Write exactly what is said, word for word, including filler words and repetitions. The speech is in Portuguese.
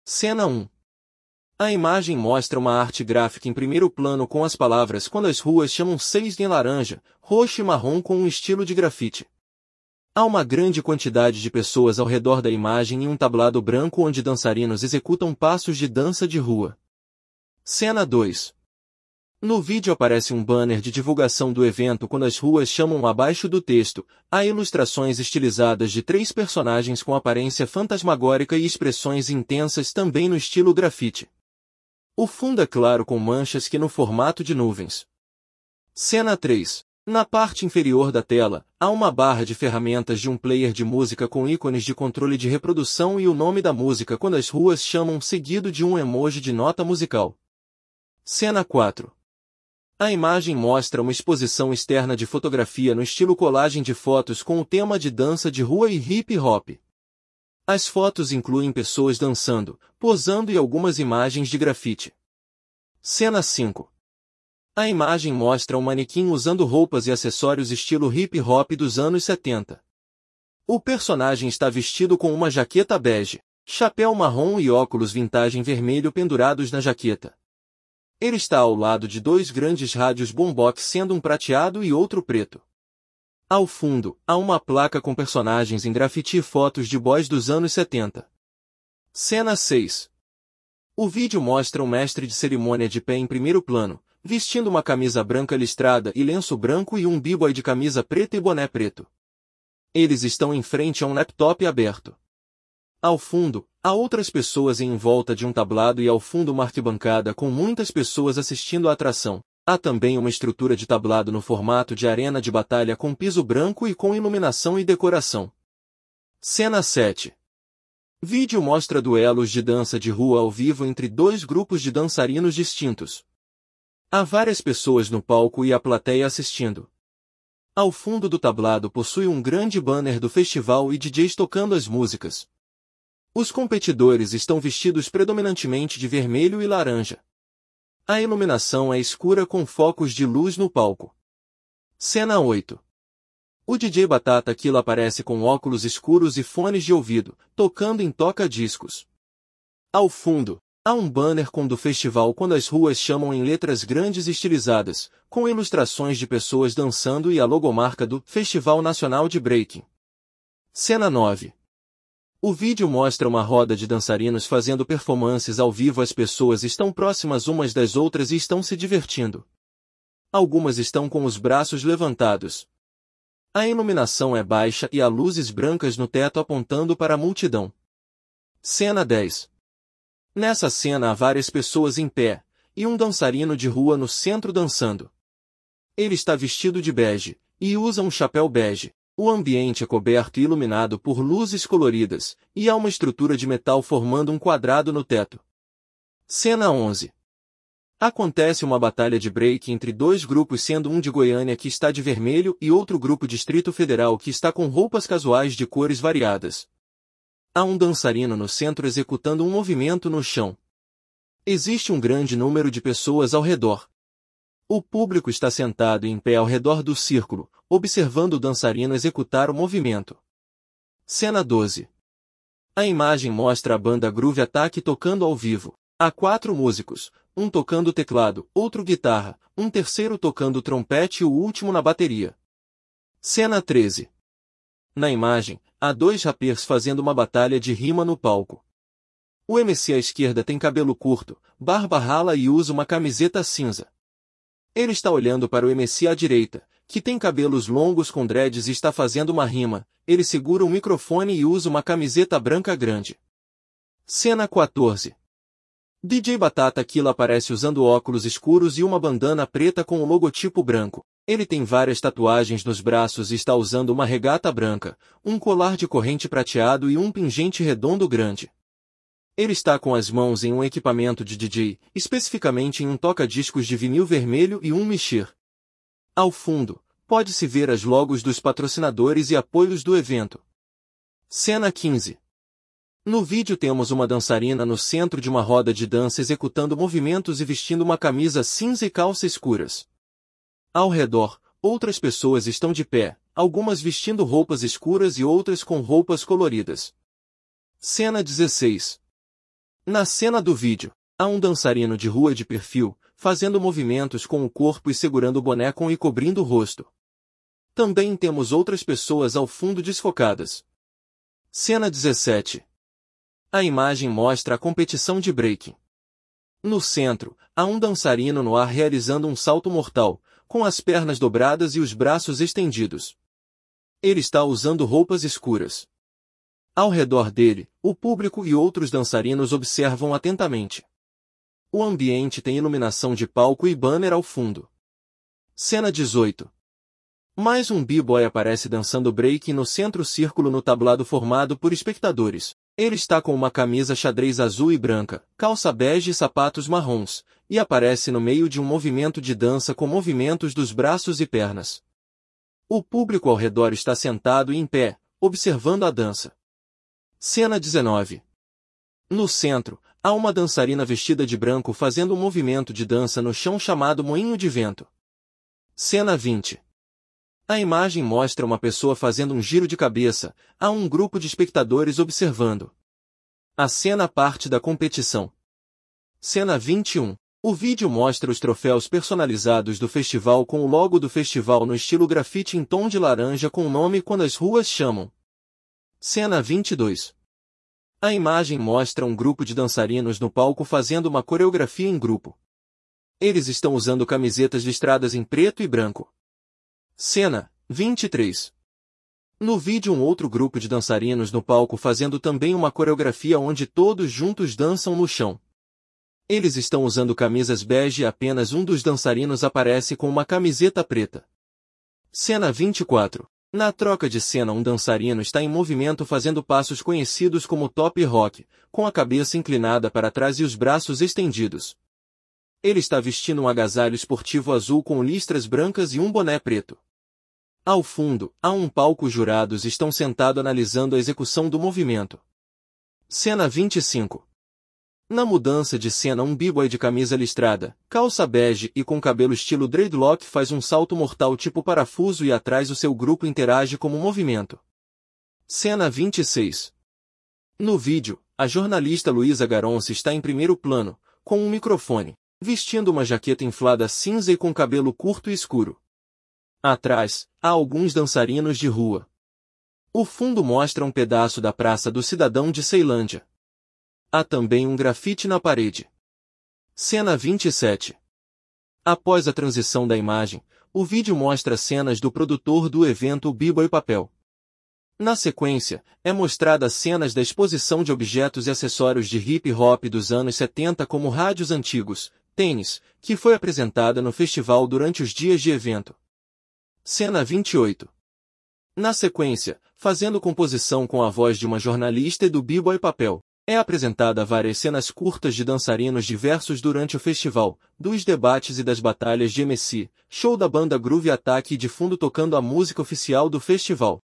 Cena um. A imagem mostra uma arte gráfica em primeiro plano com as palavras "Quando as ruas chamam" seis em laranja, roxo e marrom com um estilo de grafite. Há uma grande quantidade de pessoas ao redor da imagem e um tablado branco onde dançarinos executam passos de dança de rua. Cena dois. No vídeo aparece um banner de divulgação do evento Quando as ruas chamam. Abaixo do texto, há ilustrações estilizadas de três personagens com aparência fantasmagórica e expressões intensas também no estilo grafite. O fundo é claro com manchas que no formato de nuvens. Cena três. Na parte inferior da tela, há uma barra de ferramentas de um player de música com ícones de controle de reprodução e o nome da música Quando as ruas chamam seguido de um emoji de nota musical. Cena quatro. A imagem mostra uma exposição externa de fotografia no estilo colagem de fotos com o tema de dança de rua e hip hop. As fotos incluem pessoas dançando, posando e algumas imagens de grafite. Cena cinco. A imagem mostra um manequim usando roupas e acessórios estilo hip hop dos anos setenta. O personagem está vestido com uma jaqueta bege, chapéu marrom e óculos vintage em vermelho pendurados na jaqueta. Ele está ao lado de dois grandes rádios boombox, sendo um prateado e outro preto. Ao fundo, há uma placa com personagens em grafite e fotos de boys dos anos setenta. Cena seis. O vídeo mostra um mestre de cerimônia de pé em primeiro plano, vestindo uma camisa branca listrada e lenço branco e um b-boy de camisa preta e boné preto. Eles estão em frente a um laptop aberto. Ao fundo, há outras pessoas em volta de um tablado e ao fundo uma arquibancada com muitas pessoas assistindo à atração. Há também uma estrutura de tablado no formato de arena de batalha com piso branco e com iluminação e decoração. Cena sete. Vídeo mostra duelos de dança de rua ao vivo entre dois grupos de dançarinos distintos. Há várias pessoas no palco e a plateia assistindo. Ao fundo do tablado possui um grande banner do festival e D Js tocando as músicas. Os competidores estão vestidos predominantemente de vermelho e laranja. A iluminação é escura com focos de luz no palco. Cena oito. O D J Batata Killa aparece com óculos escuros e fones de ouvido, tocando em toca-discos. Ao fundo, há um banner com do festival Quando as ruas chamam em letras grandes e estilizadas, com ilustrações de pessoas dançando e a logomarca do Festival Nacional de Breaking. Cena nove. O vídeo mostra uma roda de dançarinos fazendo performances ao vivo. As pessoas estão próximas umas das outras e estão se divertindo. Algumas estão com os braços levantados. A iluminação é baixa e há luzes brancas no teto apontando para a multidão. Cena dez. Nessa cena há várias pessoas em pé, e um dançarino de rua no centro dançando. Ele está vestido de bege, e usa um chapéu bege. O ambiente é coberto e iluminado por luzes coloridas, e há uma estrutura de metal formando um quadrado no teto. Cena onze. Acontece uma batalha de break entre dois grupos, sendo um de Goiânia que está de vermelho e outro grupo Distrito Federal que está com roupas casuais de cores variadas. Há um dançarino no centro executando um movimento no chão. Existe um grande número de pessoas ao redor. O público está sentado em pé ao redor do círculo, observando o dançarino executar o movimento. Cena doze. A imagem mostra a banda Groove Attack tocando ao vivo. Há quatro músicos, um tocando teclado, outro guitarra, um terceiro tocando trompete e o último na bateria. Cena treze. Na imagem, há dois rappers fazendo uma batalha de rima no palco. O M C à esquerda tem cabelo curto, barba rala e usa uma camiseta cinza. Ele está olhando para o M C à direita, que tem cabelos longos com dreads e está fazendo uma rima. Ele segura um microfone e usa uma camiseta branca grande. Cena quatorze. D J Batata Killa aparece usando óculos escuros e uma bandana preta com o logotipo branco. Ele tem várias tatuagens nos braços e está usando uma regata branca, um colar de corrente prateado e um pingente redondo grande. Ele está com as mãos em um equipamento de D J, especificamente em um toca-discos de vinil vermelho e um mixer. Ao fundo, pode-se ver as logos dos patrocinadores e apoios do evento. Cena quinze. No vídeo temos uma dançarina no centro de uma roda de dança executando movimentos e vestindo uma camisa cinza e calça escuras. Ao redor, outras pessoas estão de pé, algumas vestindo roupas escuras e outras com roupas coloridas. Cena dezesseis. Na cena do vídeo, há um dançarino de rua de perfil, fazendo movimentos com o corpo e segurando o boné com e cobrindo o rosto. Também temos outras pessoas ao fundo desfocadas. Cena dezessete. A imagem mostra a competição de breaking. No centro, há um dançarino no ar realizando um salto mortal, com as pernas dobradas e os braços estendidos. Ele está usando roupas escuras. Ao redor dele, o público e outros dançarinos observam atentamente. O ambiente tem iluminação de palco e banner ao fundo. Cena dezoito. Mais um b-boy aparece dançando breaking no centro-círculo no tablado formado por espectadores. Ele está com uma camisa xadrez azul e branca, calça bege e sapatos marrons, e aparece no meio de um movimento de dança com movimentos dos braços e pernas. O público ao redor está sentado e em pé, observando a dança. Cena dezenove. No centro, há uma dançarina vestida de branco fazendo um movimento de dança no chão chamado moinho de vento. Cena vinte. A imagem mostra uma pessoa fazendo um giro de cabeça, há um grupo de espectadores observando. A cena parte da competição. Cena vinte e um. O vídeo mostra os troféus personalizados do festival com o logo do festival no estilo grafite em tom de laranja com o nome Quando as Ruas Chamam. Cena vinte e dois. A imagem mostra um grupo de dançarinos no palco fazendo uma coreografia em grupo. Eles estão usando camisetas listradas em preto e branco. Cena vinte e três. No vídeo um outro grupo de dançarinos no palco fazendo também uma coreografia onde todos juntos dançam no chão. Eles estão usando camisas bege e apenas um dos dançarinos aparece com uma camiseta preta. Cena vinte e quatro. Na troca de cena um dançarino está em movimento fazendo passos conhecidos como top rock, com a cabeça inclinada para trás e os braços estendidos. Ele está vestindo um agasalho esportivo azul com listras brancas e um boné preto. Ao fundo, há um palco, jurados estão sentados analisando a execução do movimento. Cena vinte e cinco. Na mudança de cena um b-boy de camisa listrada, calça bege e com cabelo estilo dreadlock faz um salto mortal tipo parafuso e atrás o seu grupo interage como movimento. Cena vinte e seis. No vídeo, a jornalista Luísa Garonce está em primeiro plano, com um microfone, vestindo uma jaqueta inflada cinza e com cabelo curto e escuro. Atrás, há alguns dançarinos de rua. O fundo mostra um pedaço da Praça do Cidadão de Ceilândia. Há também um grafite na parede. Cena vinte e sete. Após a transição da imagem, o vídeo mostra cenas do produtor do evento B-Boy Papel. Na sequência, é mostrada cenas da exposição de objetos e acessórios de hip-hop dos anos setenta como rádios antigos, tênis, que foi apresentada no festival durante os dias de evento. Cena vinte e oito. Na sequência, fazendo composição com a voz de uma jornalista e do B-Boy Papel, é apresentada várias cenas curtas de dançarinos diversos durante o festival, dos debates e das batalhas de M C, show da banda Groove Attack e de fundo tocando a música oficial do festival.